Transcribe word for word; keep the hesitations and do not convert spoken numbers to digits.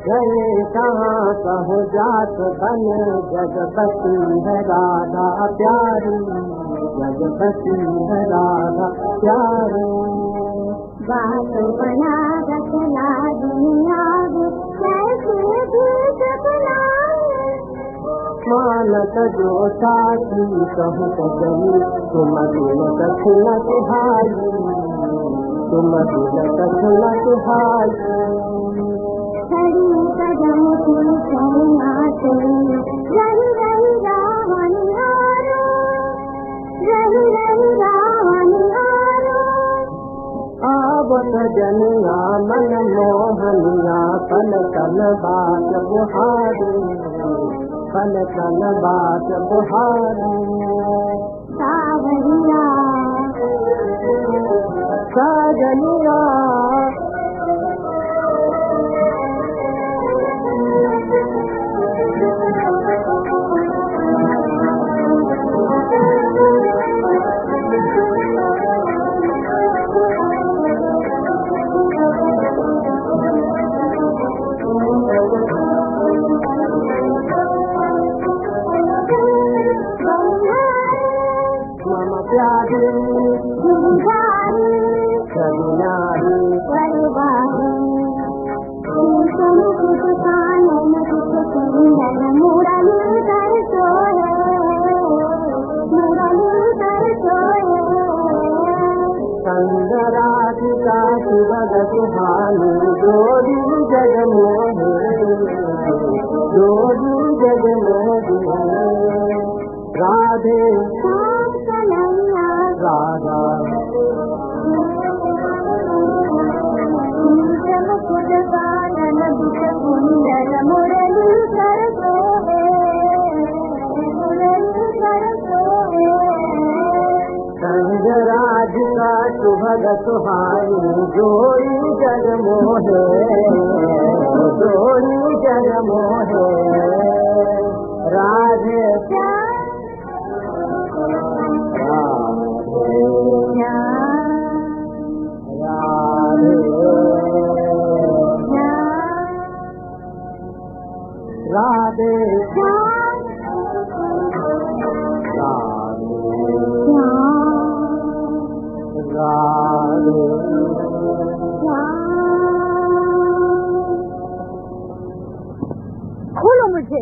गए कहाँ कहूँ जात बने जगपति है राधा प्यारी, जगपति है राधा प्यारी। बात बना रखना दुनिया कैसे भी सपनाए, मानत जो साथी कहूँ कजली तुम दिल दक्षिण तुहाई, तुम दिल दक्षिण तुहाई। खड़ी कदम की चलना चलना रही रही रावण हारो, रही रही रावण हारो। आवत जनिया मन मोहनिया पल कल बात बुहारी, पल कल बात बुहारी। सावरिया साजनिया प्यारी झुमझारी कन्यारी परवारी, तुम कुछ कानन कुछ सुंदर मुरली कर सोए, मुरली कर सोए। संगराधिका सुभग सुहानी जोड़ी जग मोहे, जोड़ी जग मोहे। राधे श्याम कन्हैया राधा मुकुट कानन कुछ सुंदर मुरली कर सोए, मुरली कर सोए। संगराधिका सुभग सुहानी जोड़ी जग मोहे, जोड़ी जग मोहे। राधे राधे राधे खोलो मुझे।